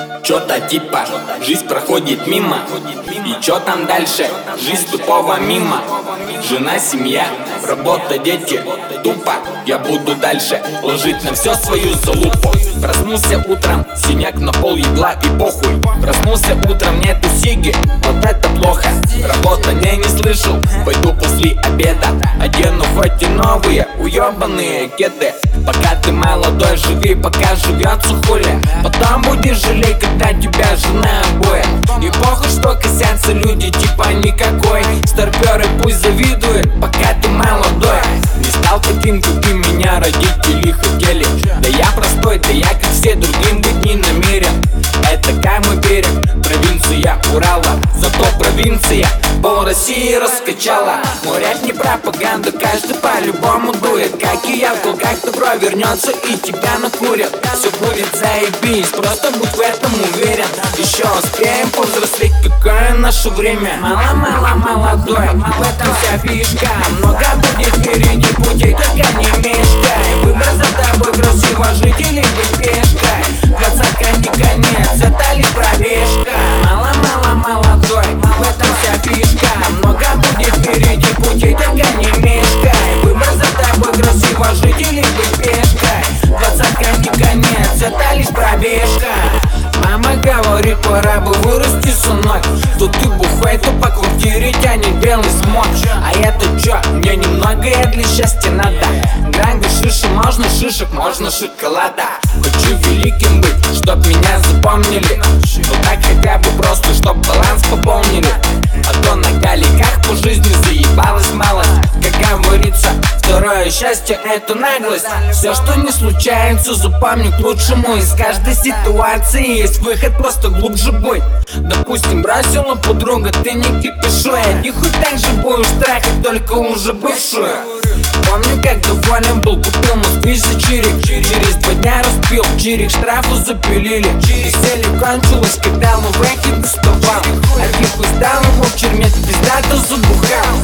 Чё-то типа жизнь проходит мимо. И чё там дальше? Жизнь тупого мимо. Жена, семья, работа, дети. Тупо я буду дальше ложить на все свою залупу. Проснулся утром, синяк на пол, едла и похуй. Проснулся утром, нету сиги, вот это плохо. Работа не слышал, пойду после обеда. Одену хоть и новые уёбанные кеды. Пока ты молодой, живи, пока живется хули. Потом будешь жалеть, когда тебя жена обоет. И похуй, что косятся люди, типа никакой. Старпёры пусть завидуют, пока ты молодой. Не стал таким, каким меня родители хотели. Да я простой, да я как все, другим быть не намерен. Это как мы верим, провинция Урала. Зато провинция пол России раскачала. Мой рэп не пропаганда, каждый по-любому дует. Как и я, в долгах добро вернется и тебя накурят. Все будет заебись, просто будь в этом уверен. Еще успеем повзрослеть, какое наше время. Мало-мало молодой, в этом вся фишка. Много будет впереди путей, только не мешкай. Выбор за тобой, красиво жить или быть пешкой. Двадцатка не конец, это лишь пробежка. Мало-мало молодой, в этом вся фишка. Много будет впереди путей, только не мешкай. Выбор за тобой, красиво жить или быть пешкой. Двадцатка не конец, это лишь пробежка. Мама говорит, пора бы вырасти, сынок. Тут ты бухай, то по квартире тянет белый смог. А это чё? Мне немногое для счастья надо. Гранды шиши, можно шишек, можно шоколада. Хочу великим быть, чтоб меня запомнили. Ну так хотя бы просто, чтоб баланс пополнили. А то на галиках по жизни заебалась малость. Как говорится, второе счастье — это наглость. Все, что не случается, запомни к лучшему. Из каждой ситуации есть выход, просто глубже будь. Допустим, бросила подруга, ты не кипишуй. И хоть так же будешь трахать, только уже бывшую. Помню, как доволен был, купил москвич за чирик. Через 2 дня распил, чирик штрафу запилили. Веселье кончилось, когда лувеки доставал. А типа сдал его в тюрьме, пизда-то забухал.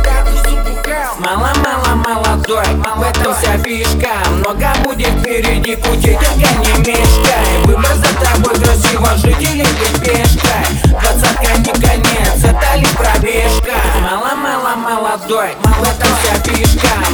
Мало-мало молодой, в этом вся фишка. Много будет впереди путей, только не мешкай. Выбор за тобой, красиво жить или быть пешкой. Двадцатка не конец, это лишь пробежка. Мало-мало молодой, в этом вся фишка.